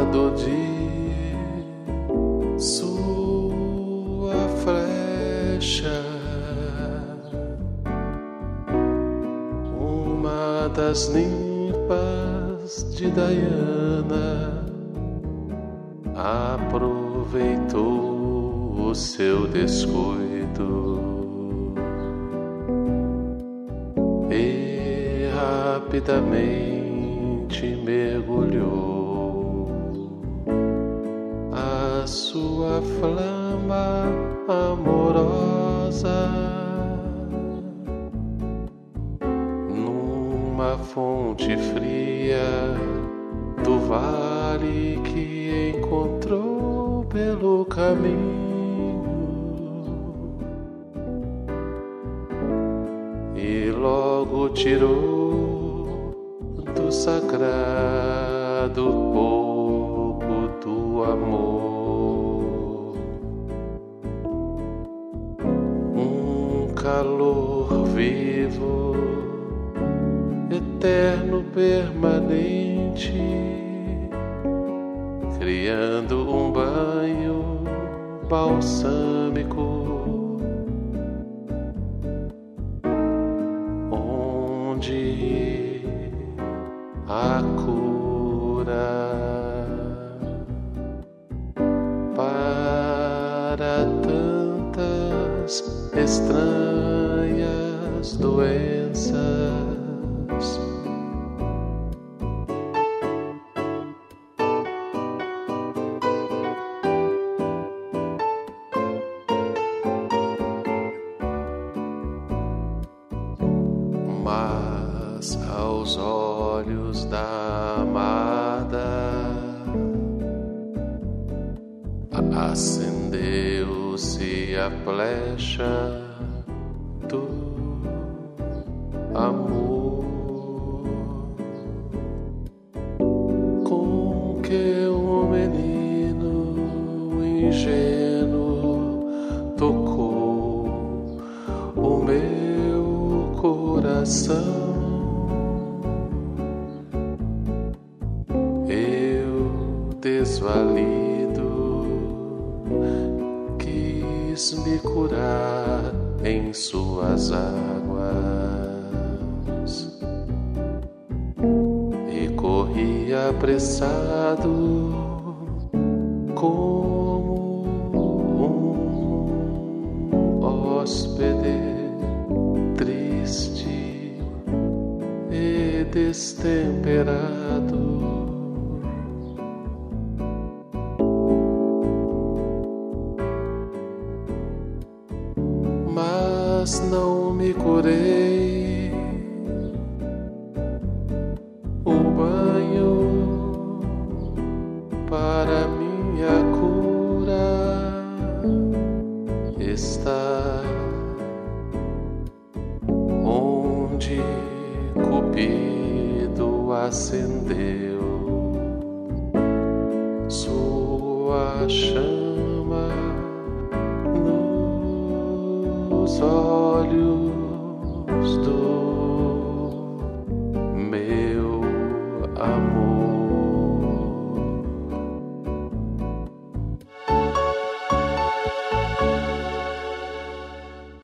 modo de sua flecha, uma das ninfas de Diana aproveitou o seu descuido e rapidamente mergulhou a sua flama amorosa numa fonte fria do vale que encontrou pelo caminho, e logo tirou do sagrado pouco do amor, um calor vivo, eterno, permanente, criando um banho balsâmico onde a cura para tantas estranhas doenças. Mas aos olhos da amada acendeu-se a flecha do amor, com que um menino ingênuo tocou o meu coração. Eu, desvalido, quis me curar em suas águas e corri apressado como um hóspede triste e destemperado. Mas não me curei. O banho para minha cura está onde Cupido acendeu sua chama